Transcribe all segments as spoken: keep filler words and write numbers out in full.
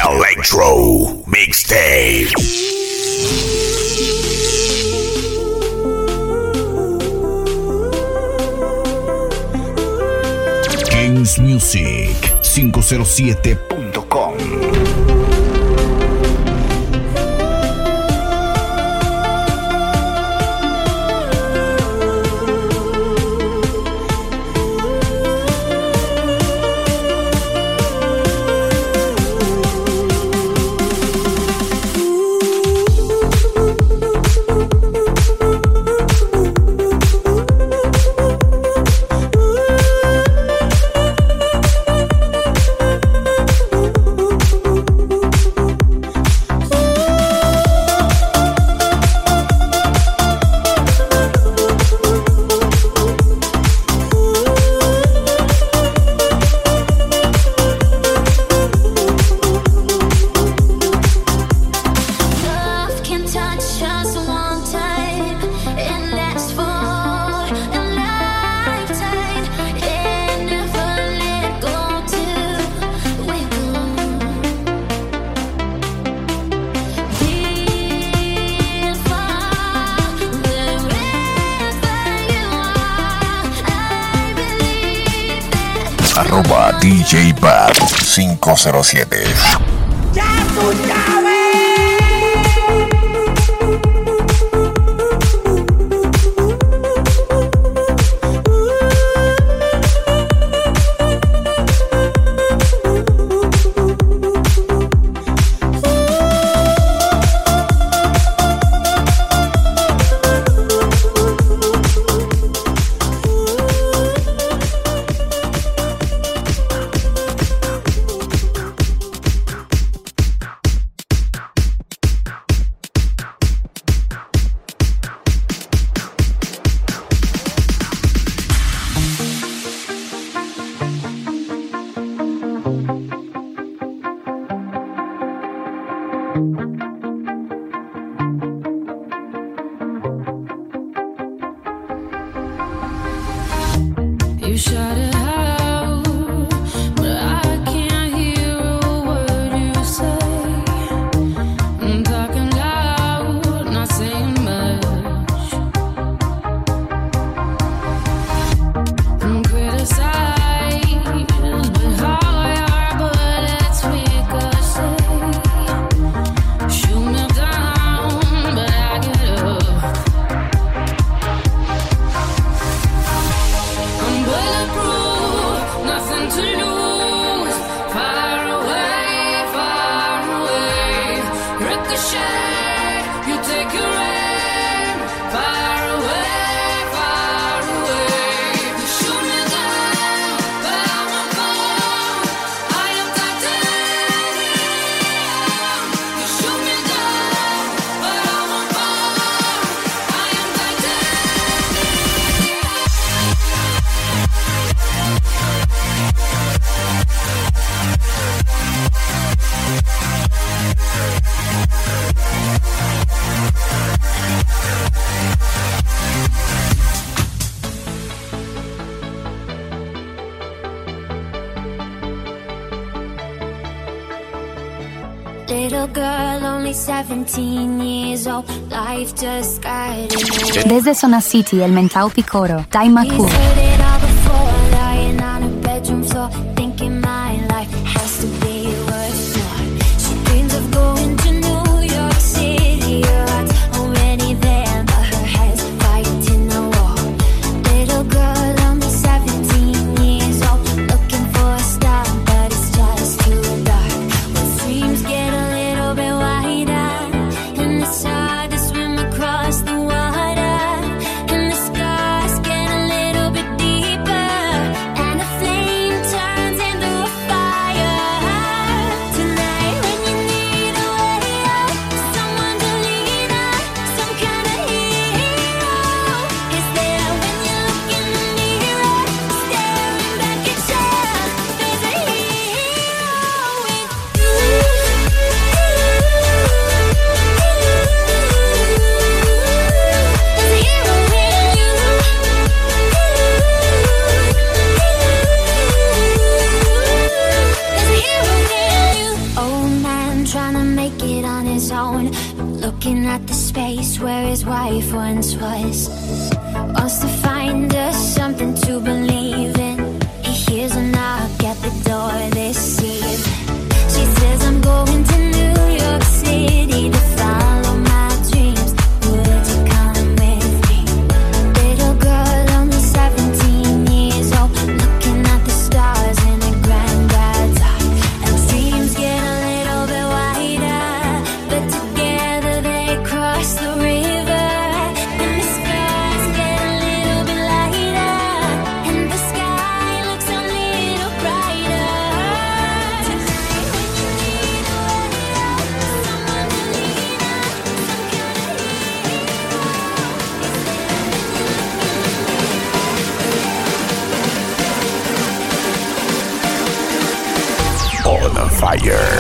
Electro Mixtape. Kings Music cinco cero siete punto com. Arroba D J Bad cinco cero siete. ¡Ya tú sabes! Little girl, only seventeen years old, life just got in. Desde Zona City, el Mentao Picoro, Daima Cool. Across the water, and the skies get a little bit deeper. make it on his own. Looking at the space where his wife once was. Wants to find us something to believe in. He hears a knock at the door this eve. She says I'm going to New York City to follow my dreams. Would you come with me? Little girl, only seventeen years old, looking at the stars in a granddad's eye. And dreams get a little bit wider, but together they cross the river. And the skies get a little bit lighter, and the sky looks a little brighter. Tonight when you need a way out, someone to lean on, some kind of On fire.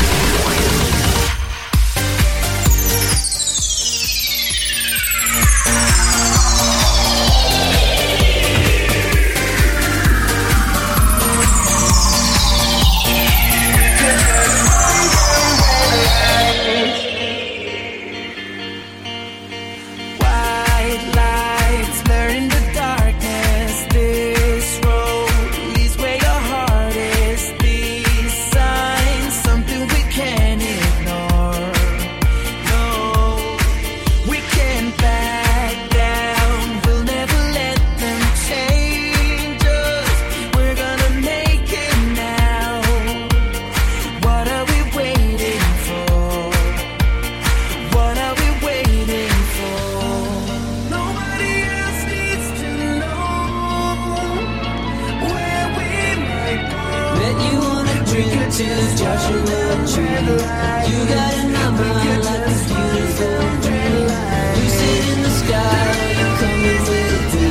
White lights blur in the darkness. This road leads where your heart is. These signs, something we can't ignore. No, we can't back down. We'll never let them change us. We're gonna make it now. What are we waiting for? What are we waiting for? Nobody else needs to know where we might go. Bet you wanna drink to Joshua Tree. You got a number like a beautiful dream. You sit in the sky, are you coming with me?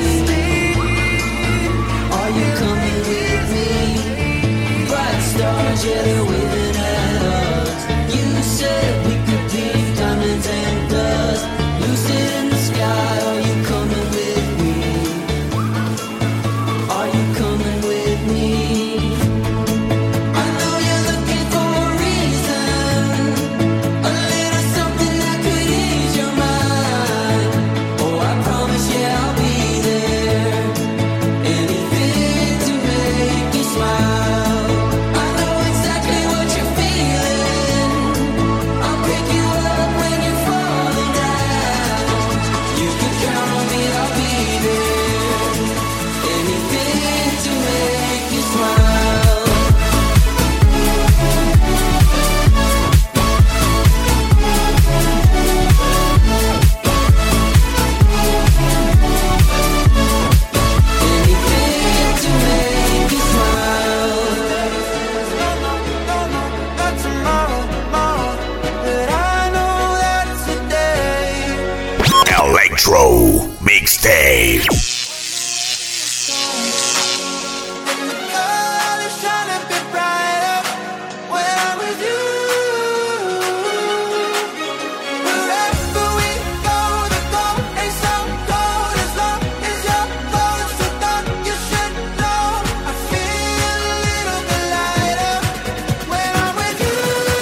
Are you coming with me? Bright stars, yeah, they're waving at us. You said we could be diamonds and dust. You sit in the sky, are you coming with me? Are you coming with me? I know you're looking for a reason, a little something that could ease your mind. Oh, I promise, yeah, I'll be there. Anything to make you smile. I know exactly what you're feeling. I'll pick you up when you're falling down. You can count on me, I'll be there. Anything to make you smile. Anything to make you smile. No, no, not tomorrow, tomorrow. But I know that it's today. Electro Mixtape. God is trying to be brighter when I'm with you. Wherever we go, the goal ain't so cold. As long as you're close to God, you should know. I feel a little bit lighter when I'm with you.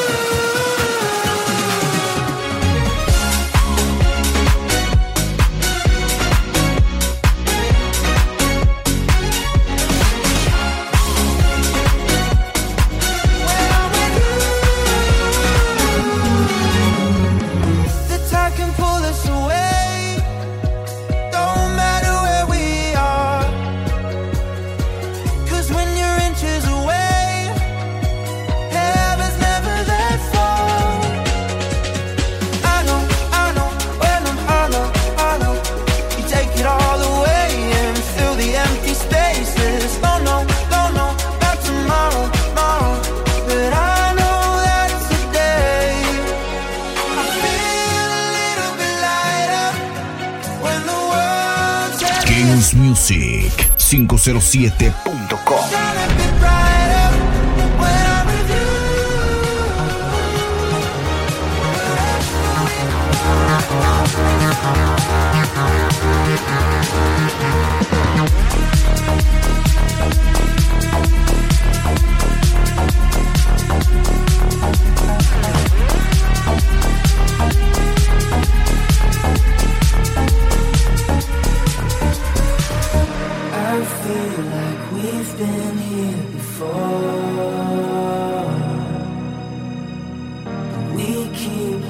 The tide can pull us away. Don't matter where we are. 'Cause when you're inches away, heaven's never that far. I know, I know, when I'm hollow, hollow, you take it all away and fill the empty spaces. Don't know, don't know about tomorrow, tomorrow, but I know that it's today. I feel a little bit lighter when the world's heavy. Games Music cinco cero siete punto com. Trying to be brighter when I'm with you.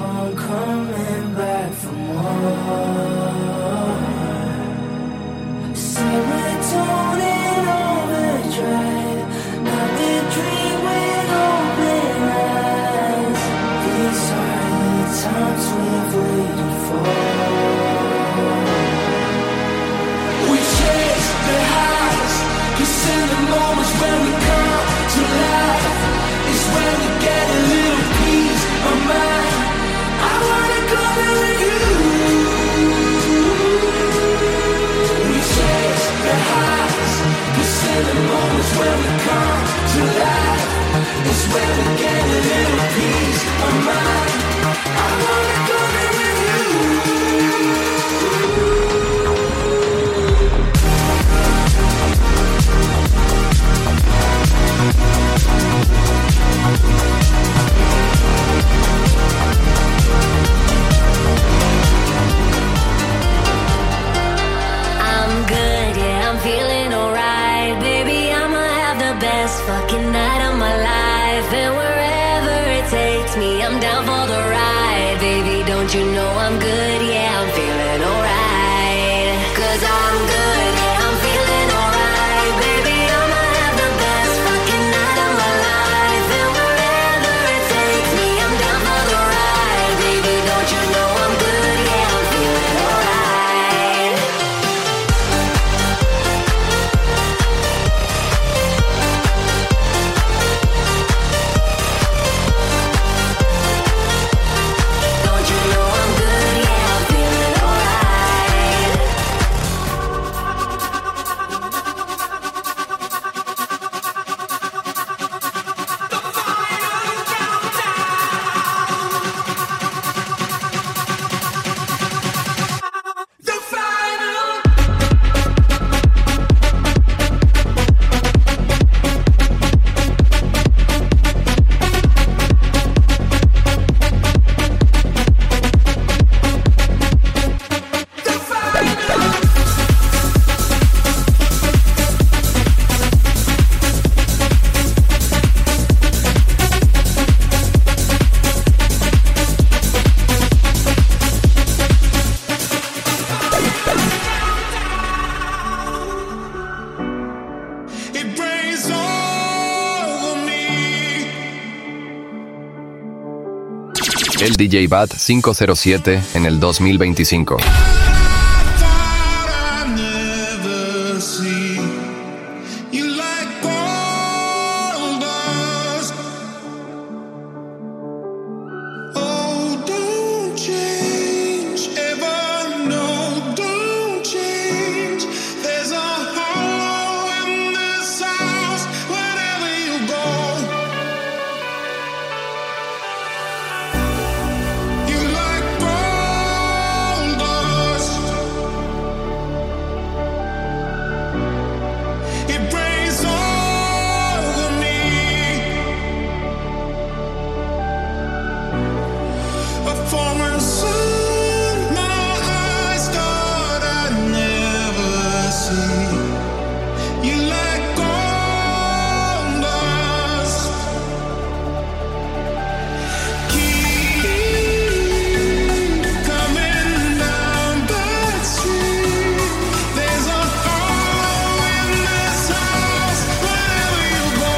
on coming back for more. Serotonin overdrive. Now we dream with open eyes. These are the times we've waited for. We chase the highs, 'cause in the moments when we come to life is when we get a little peace of mind. I wanna go there with you. We chase the highs, 'cause in the moments when we come to life is when we get a little peace of mind. I wanna go there with you. I'm good, yeah, I'm feeling alright. Baby, I'ma have the best fucking night of my life. And wherever it takes me, I'm down for the ride. Baby, don't you know I'm good, yeah, I'm feeling alright. 'Cause I'm good, yeah, I'm feeling alright. Baby, I'ma have the best fucking night of my life. And wherever it takes me, I'm down for the ride. Baby, don't you know I'm good, yeah, I'm feeling alright. Don't you know I'm good, yeah, I'm feeling alright. The final. The final. It rains over me. El D J Bat cinco cero siete en el dos mil veinticinco. I thought I'd never see you like gold dust. Oh, don't change ever, no, don't change. There's a hollow in this house wherever you go. You like gold dust. It rains over me. A foreign sun, my eyes thought I'd never see. You like gold dust. Keep coming down the street. There's a hole in this house wherever you go.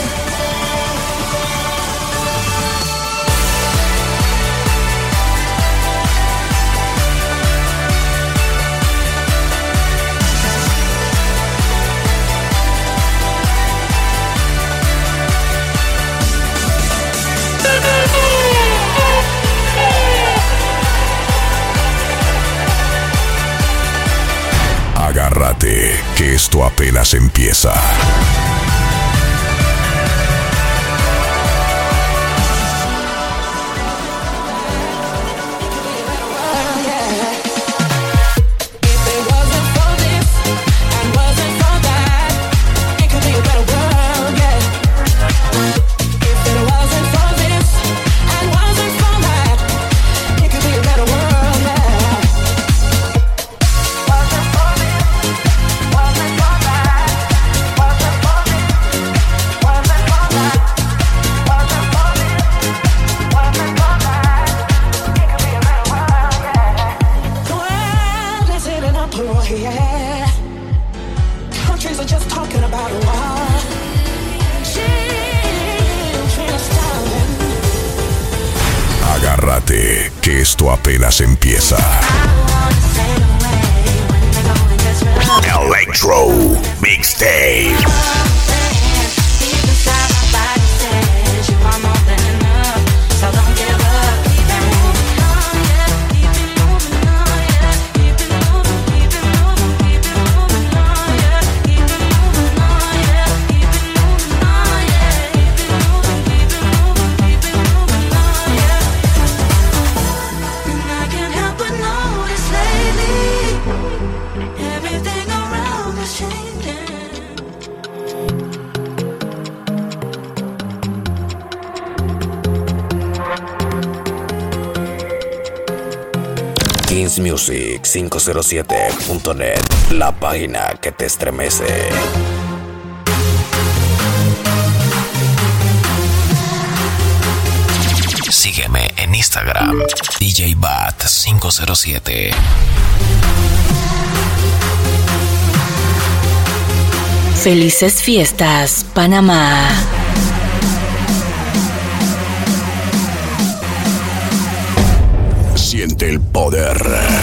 Agárrate, que esto apenas empieza. If it wasn't for this and wasn't for that, it could be a better world, yeah. If it wasn't for this and wasn't for that, it could be a better world, yeah. Wasn't for this, wasn't for that, wasn't for this. Agárrate, que esto apenas empieza. Electro Mixtape. Kings Music cinco cero siete punto net, la página que te estremece. Sígueme en Instagram, D J Bat cinco cero siete. Felices fiestas, Panamá. Siente el poder.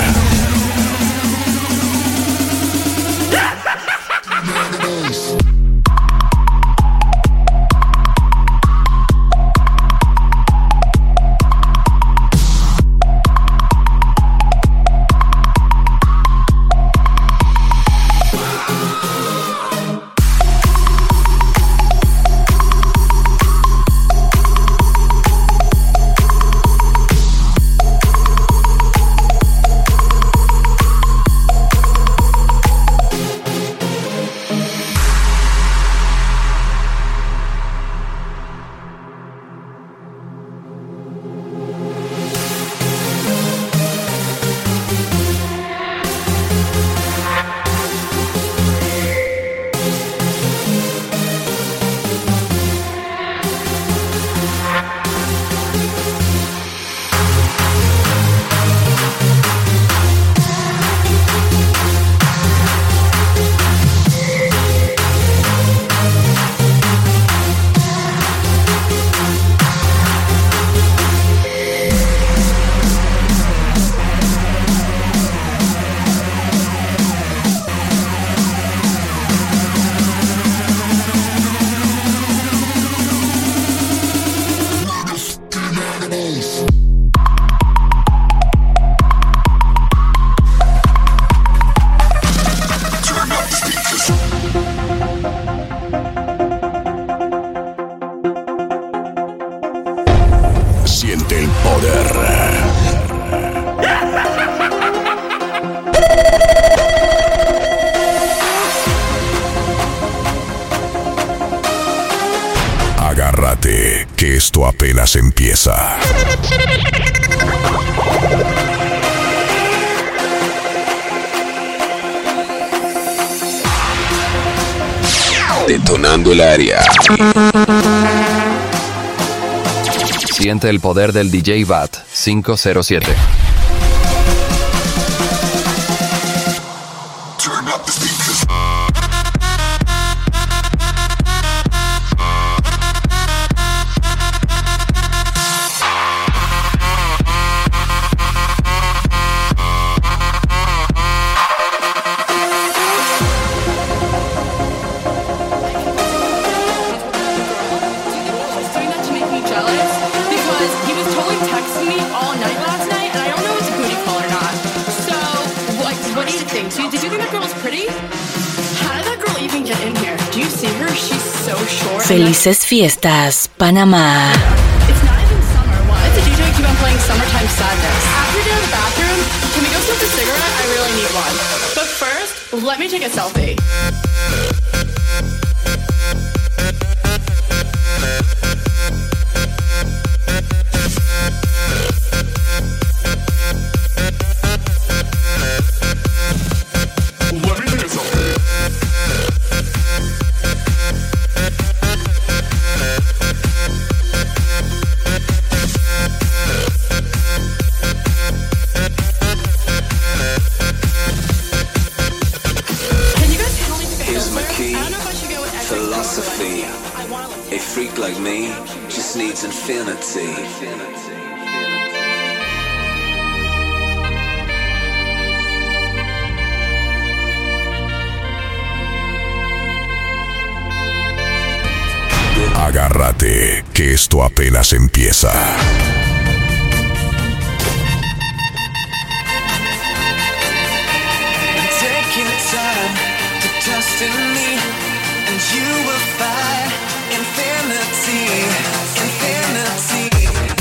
Siente el poder. Agárrate, que esto apenas empieza. Detonando el área. Siente el poder del D J Bat cinco cero siete. Felices fiestas, Panamá. It's not even summer. Why did the D J keep on playing Summertime Sadness? After you're done in the bathroom, can we go smoke a cigarette? I really need one. But first, let me take a selfie. A freak like me just needs infinity. Agárrate, que esto apenas empieza. Take your time to trust in me, and you will find infinity, infinity.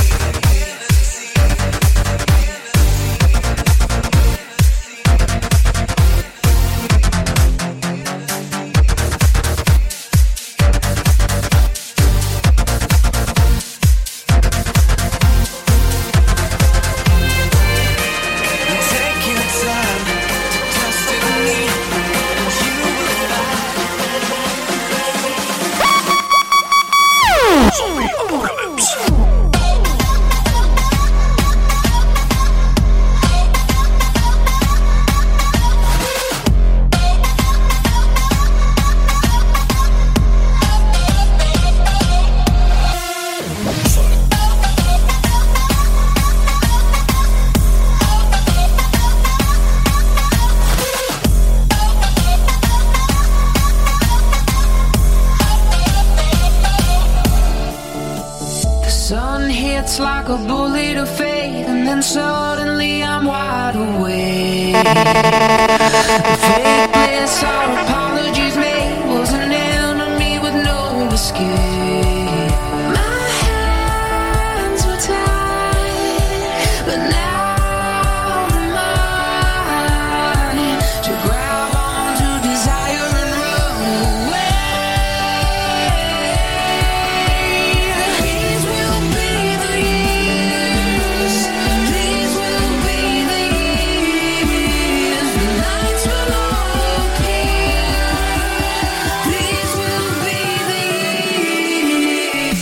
Like a bullet of fate, and then suddenly I'm wide awake. Fake bliss, our apologies made, was an enemy with no escape. My hands were tied, but now they're mine to grab onto desire and run away. These will be the years, these will be the years, the nights will all appear. These will be the years.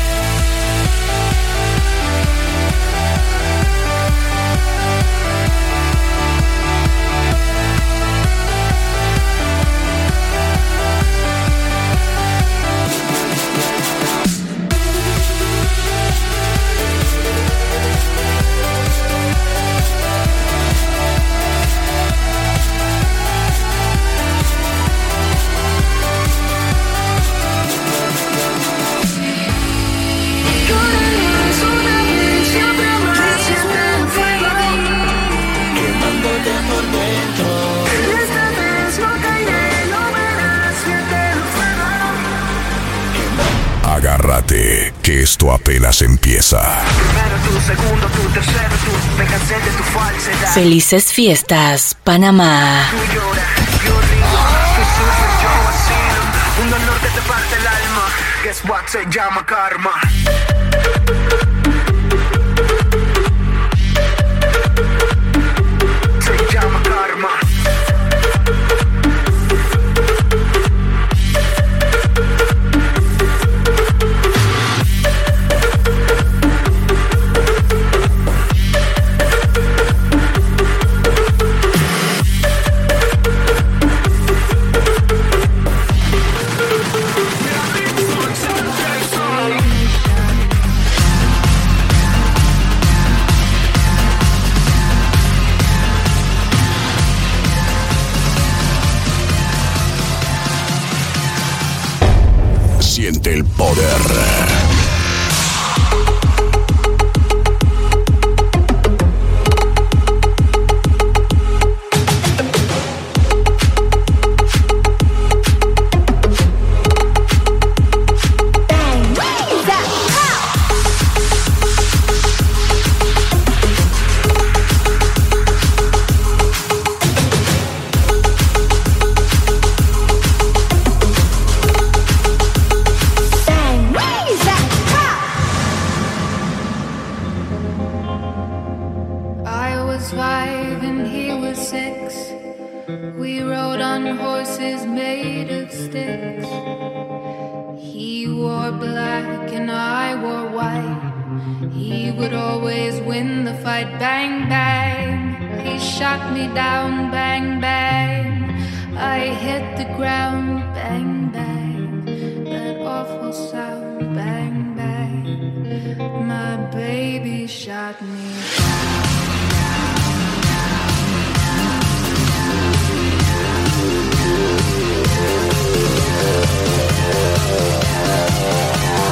Agárrate, que esto apenas empieza. Primero tú, segundo tú, tercero tú, déjate de tu falsedad. Felices fiestas, Panamá. Tú lloras, yo río, tú sufres, yo vacilo. Un dolor que te parte el alma. Guess what? Se llama karma. Se llama karma. Siente el poder. I was five and he was six. We rode on horses made of sticks. He wore black and I wore white. He would always win the fight. Bang, bang. He shot me down. Bang, bang. I hit the ground. Bang, bang. That awful sound. Bang, bang. My baby shot me down.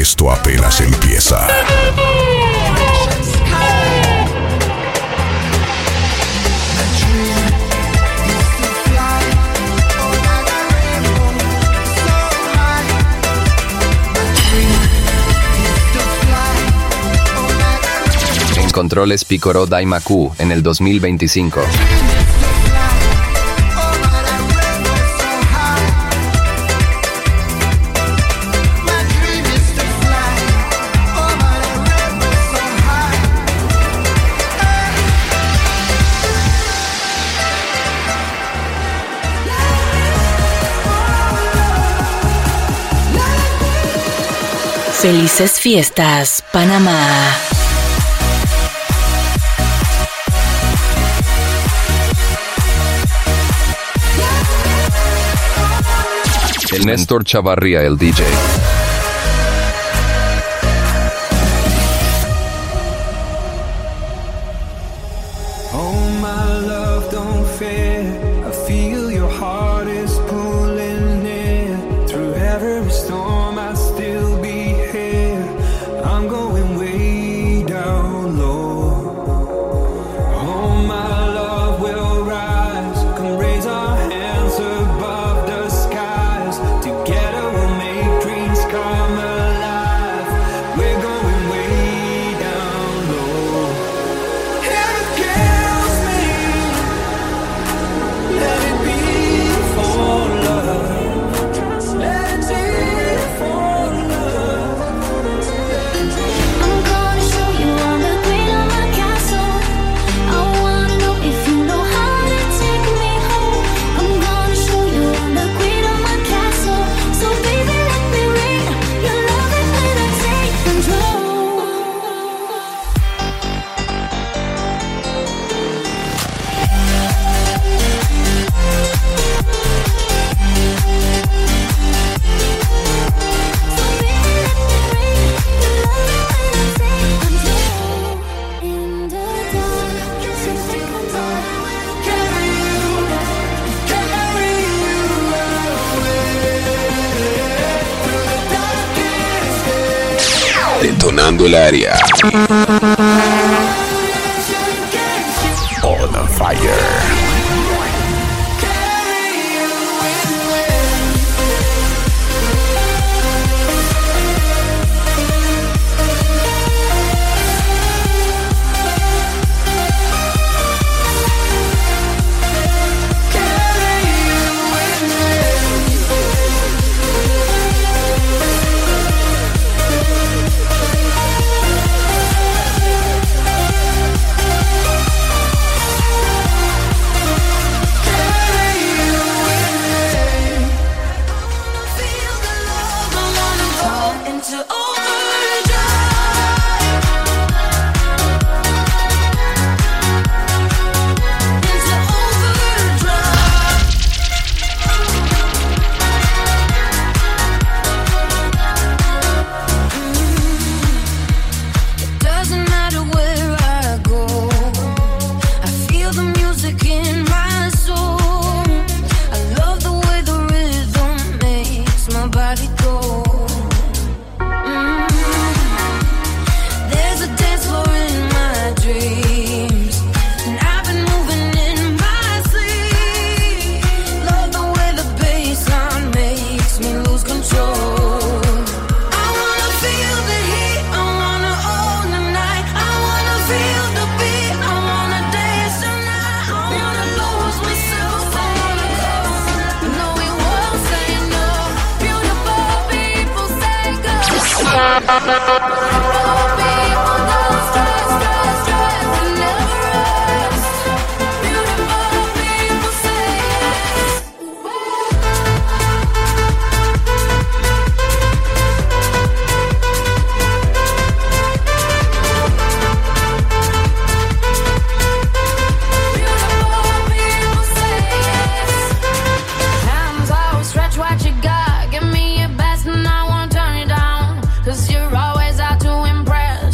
Esto apenas empieza. En controles Picoro Daimaku en el dos mil veinticinco. Felices fiestas, Panamá. El Néstor Chavarría, el D J. Oh my love, don't fear. I feel your heart is pulling near. Through every storm I still be here. I'm going way down low. Oh my love will rise. Come raise our hands above the skies. Together we'll make dreams come alive. We're going way down low. Here it kills me. Let it be for love. Let it be for love. I'm gonna show you all the green on my castle. I wanna know if you know how to take me home. I'm gonna show you all the green on my castle. So baby, let me read your love it when I take control. In the dark, since we can talk, Carry you, carry you away through the darkest days. Detonando el área. On fire. Carry you away. Carry into overdrive. Into overdrive. Mm. It doesn't matter where I go, I feel the music in my soul. I love the way the rhythm makes my body go. Cause you're always out to impress.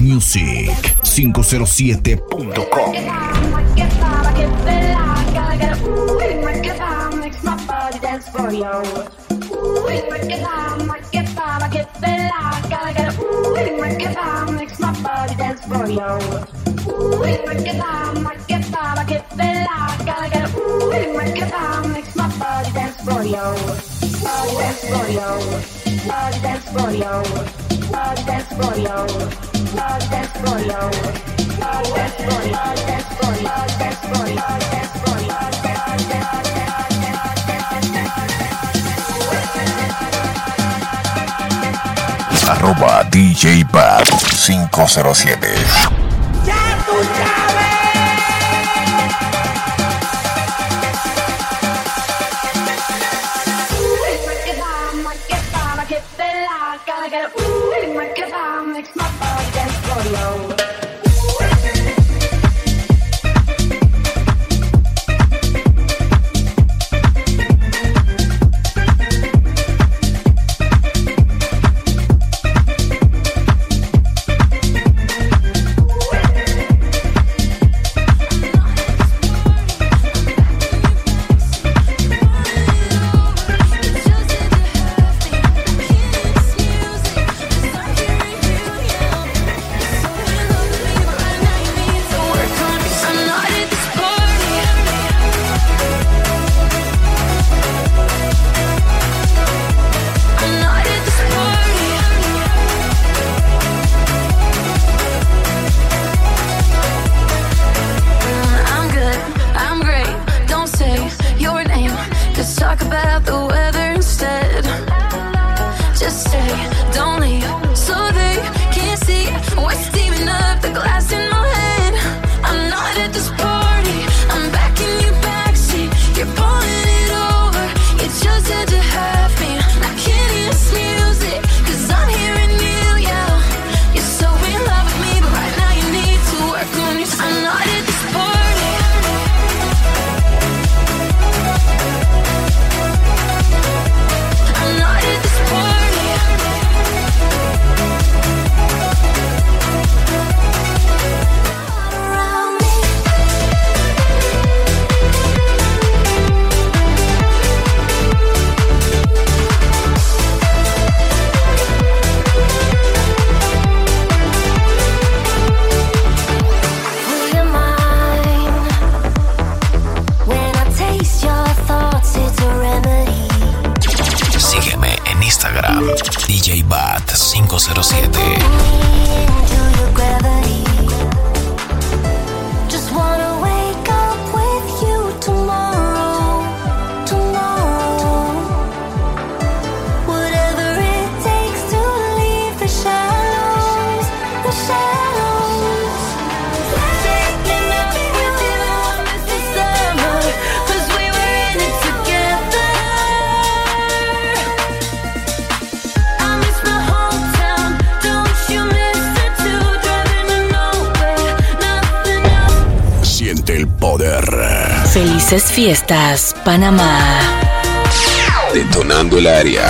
Music cinco cero siete punto com. Arroba D J Bad cinco cero siete. ¡Ya tú sabes! D J Bat cinco cero siete. Felices fiestas, Panamá. Detonando el área.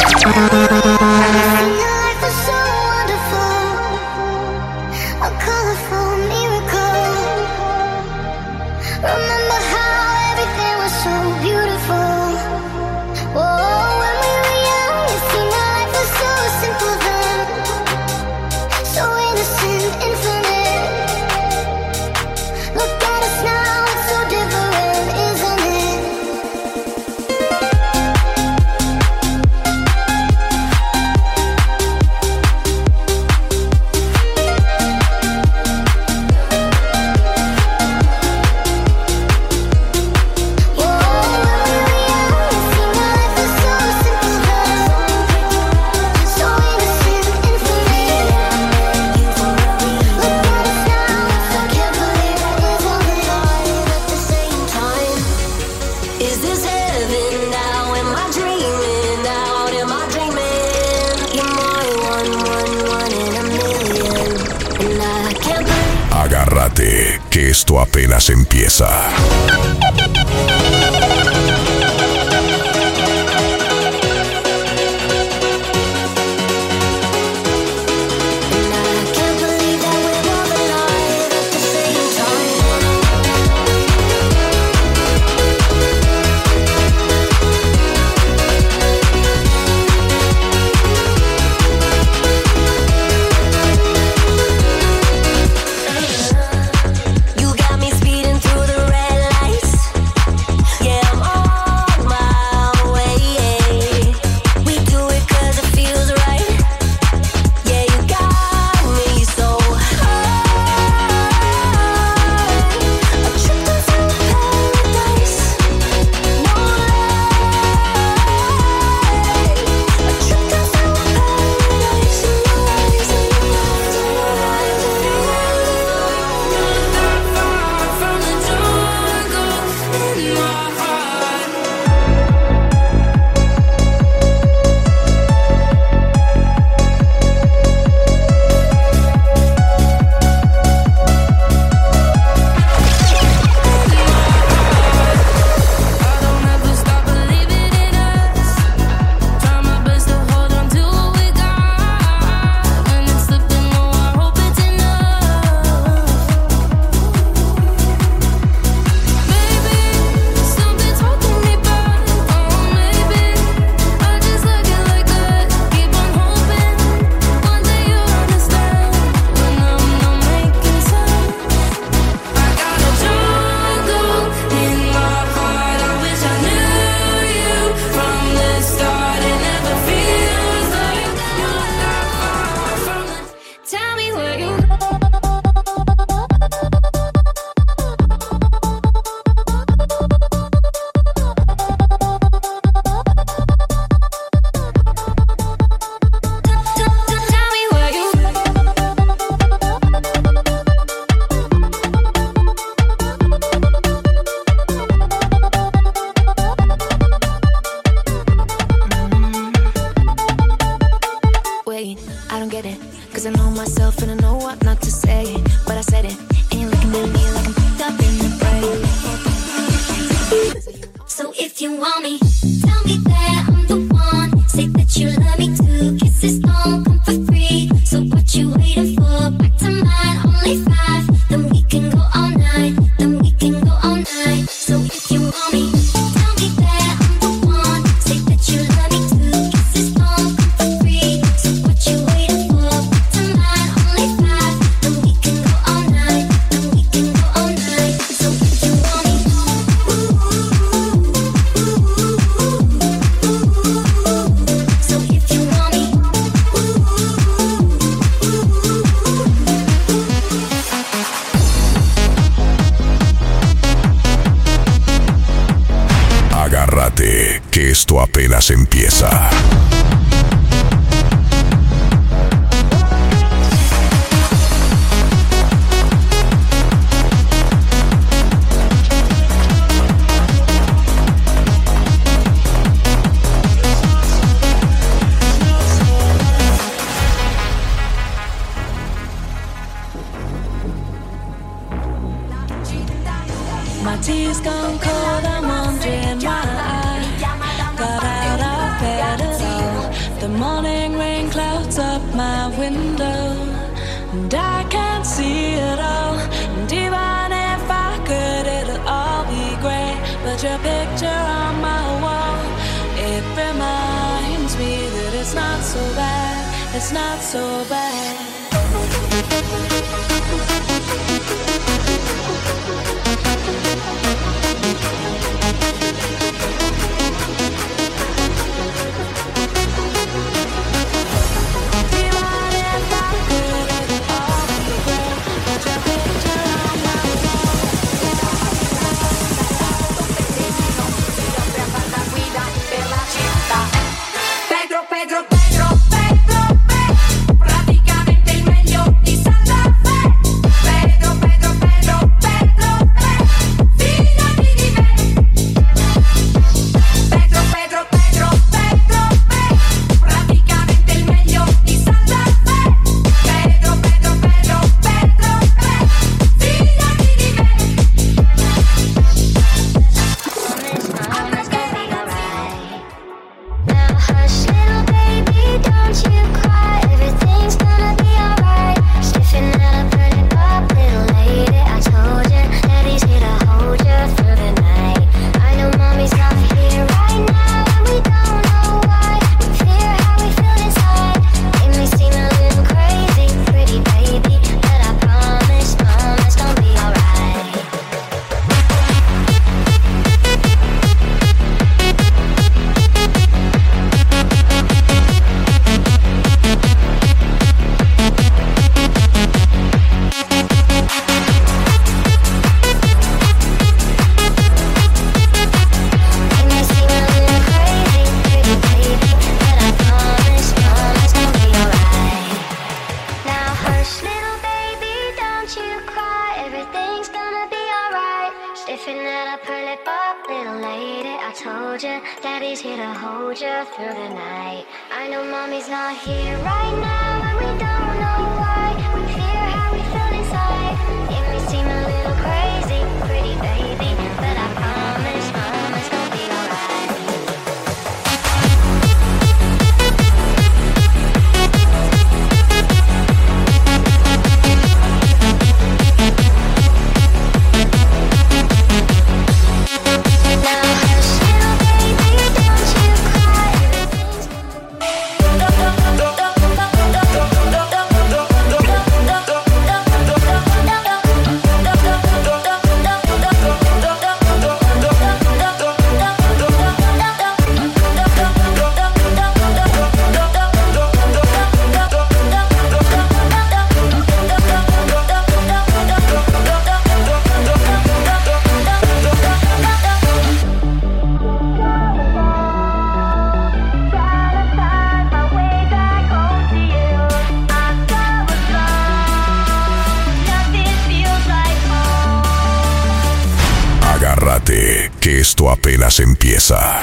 Agárrate, que esto apenas empieza. And I can't believe that we're get it. Cause I know myself and I know what not to say. But I said it, and you're looking at me like I'm picked up in the brain. So if you want me, tell me that I'm the one. Say that you love me too. Kisses don't come for free. So what you waiting for? Back to mine, only five. Then we can go all night. Then we can go all night. So if you want me, tell me that I'm the one. Say that you love me too. Kisses don't come for free. So what you waiting for? Back to mine, only five. Then we can go all night. Then we can go all night. So if you want me, so if you want me. Agárrate, que esto apenas empieza. My tea's gone cold, I'm wondering why I got out of bed at all. The morning rain clouds up my window, and I can't see it all. And even if I could, it'll all be great. But your picture on my wall, it reminds me that it's not so bad, it's not so bad. Pedro, Pedro, Pedro, Pedro, Pedro, praticamente il meglio di Santa Fe. Pedro, Pedro, Pedro, Pedro, Pedro, fidati di me. Pedro, Pedro, Pedro, Pedro, Pedro, praticamente il meglio di Santa Fe. Pedro, Pedro, Pedro, Pedro, Pedro, fidati di me. Now hush, little baby, don't you cry. Everything's gonna be alright. Stiffen out a pretty pop, little lady. I told you, daddy's here to hold you through the night. I know mommy's not here right now, and we don't know why. We fear how we feel inside. It may seem a little crazy, pretty baby, but I promise, mom, it's gonna be alright. It may seem a little crazy, pretty baby, but I promise, mom, it's gonna be alright. Now hush, little baby, don't you cry. Everything's gonna be alright. Stiffen it up her lip up, little lady. I told you, daddy's here to hold you through the night. I know mommy's not here right now, and we don't know why. We fear how we feel inside. It may seem a little crazy, pretty baby, but I promise, mom, it's gonna be alright. Now hush, little baby, don't you cry. Agárrate, que esto apenas empieza.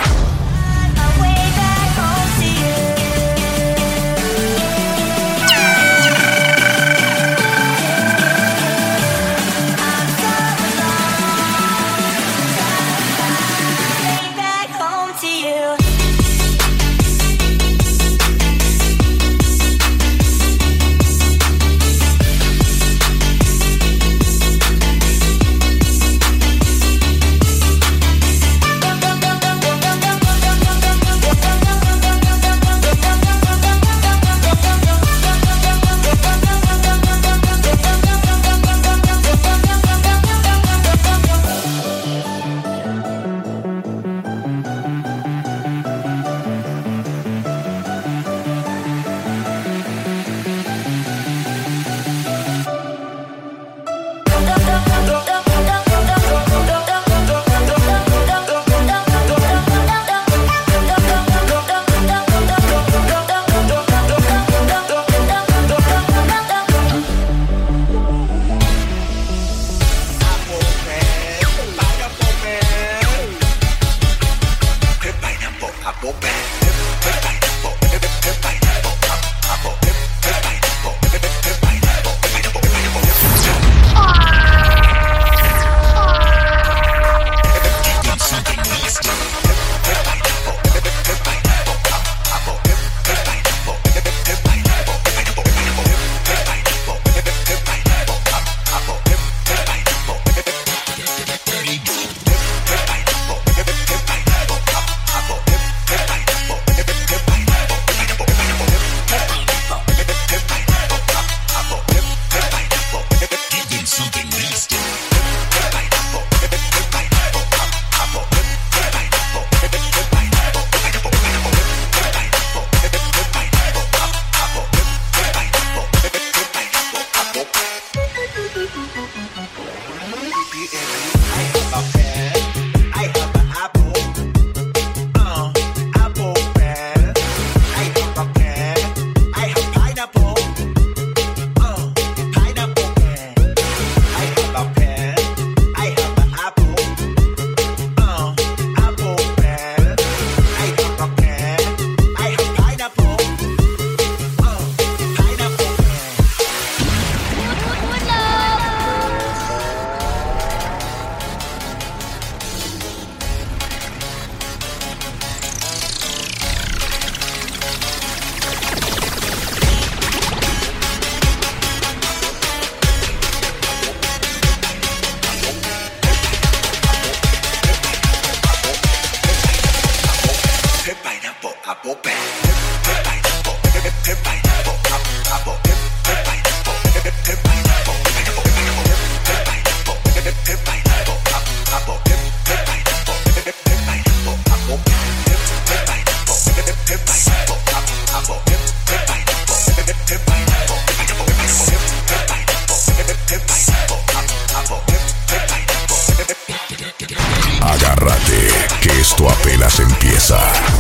apenas empieza.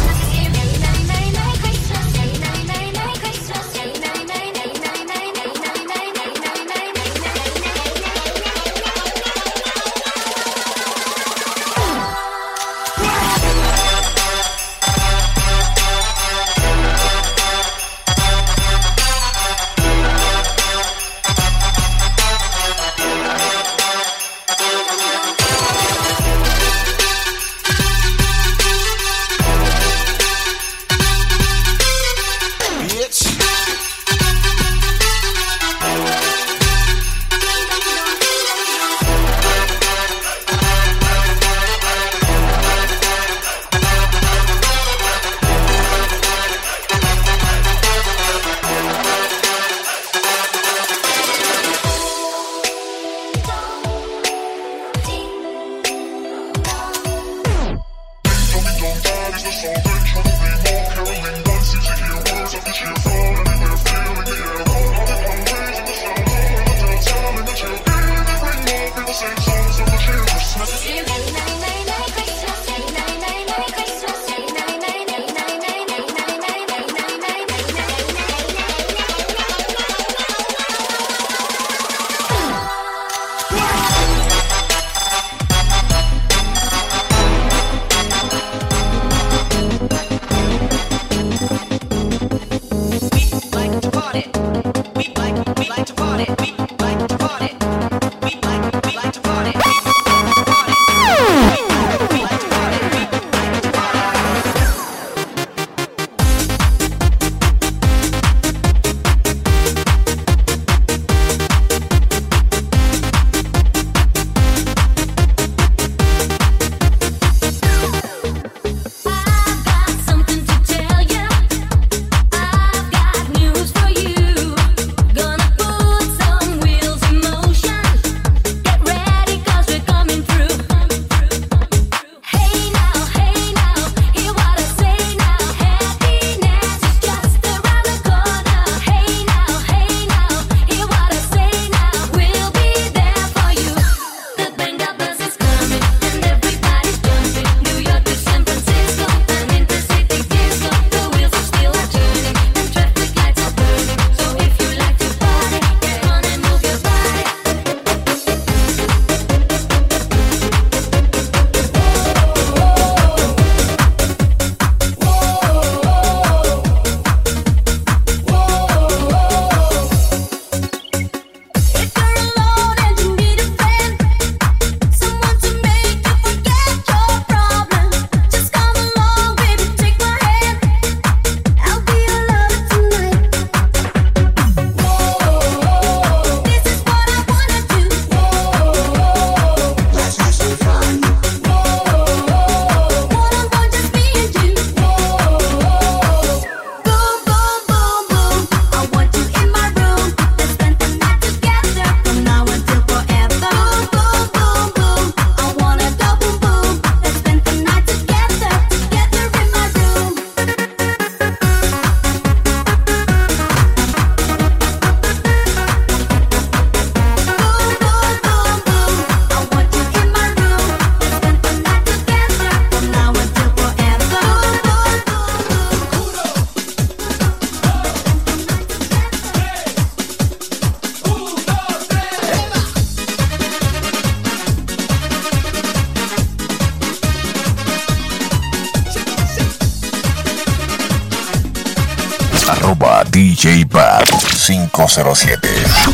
Arroba D J Bad cinco cero siete.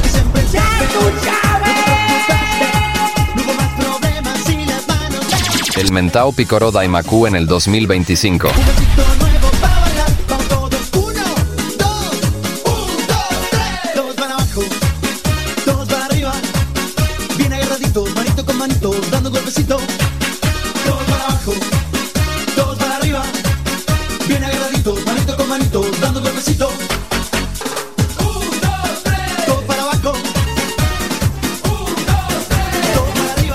El Mentao Picoro Daimaku en el dos mil veinticinco. Todos van abajo, todos van arriba, bien agarraditos, manito con manito, dando golpecito. Todos van abajo, todos van arriba, bien agarraditos, manito con manito, dando golpecito. Un, dos, tres. Todos para abajo. Un, dos, tres. Todos para arriba.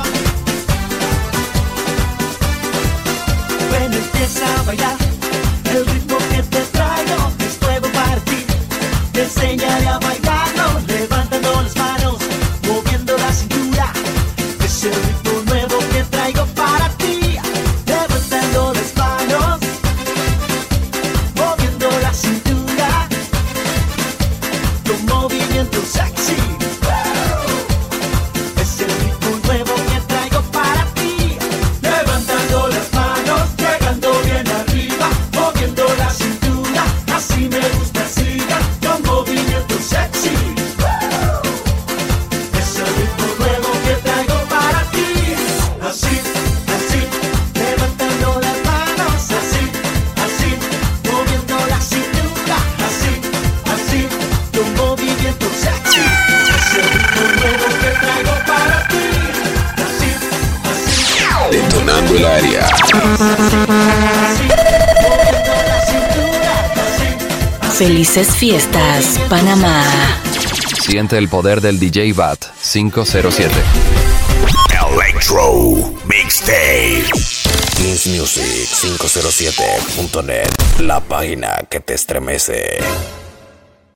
Bueno, empieza a bailar el ritmo que te traigo, es nuevo para ti. Te enseñaré a bailarlo, levantando las manos, moviendo la cintura. Es el ritmo nuevo que traigo para ti, levantando las manos. siento sexy. Ese ritmo nuevo que traigo para ti. Así, así. Detonando el área. Felices fiestas, Panamá. Siente el poder del D J Bat quinientos siete. Electro Mixtape. Kings Music quinientos siete punto net. La página que te estremece.